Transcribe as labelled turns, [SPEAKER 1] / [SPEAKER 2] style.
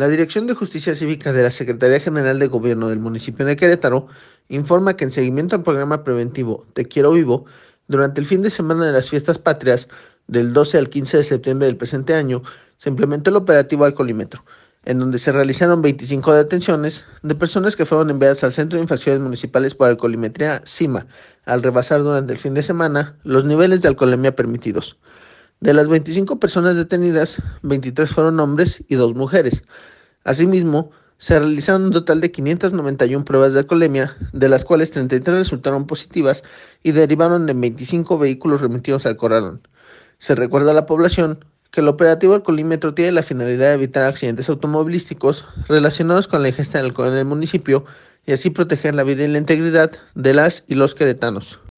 [SPEAKER 1] La Dirección de Justicia Cívica de la Secretaría General de Gobierno del municipio de Querétaro informa que en seguimiento al programa preventivo Te Quiero Vivo, durante el fin de semana de las fiestas patrias, del 12 al 15 de septiembre del presente año, se implementó el operativo Alcoholímetro, en donde se realizaron 25 detenciones de personas que fueron enviadas al Centro de Infracciones Municipales por Alcoholimetría CIMA, al rebasar durante el fin de semana los niveles de alcoholemia permitidos. De las 25 personas detenidas, 23 fueron hombres y 2 mujeres. Asimismo, se realizaron un total de 591 pruebas de alcoholemia, de las cuales 33 resultaron positivas y derivaron en 25 vehículos remitidos al corralón. Se recuerda a la población que el operativo alcoholímetro tiene la finalidad de evitar accidentes automovilísticos relacionados con la ingesta de alcohol en el municipio y así proteger la vida y la integridad de las y los queretanos.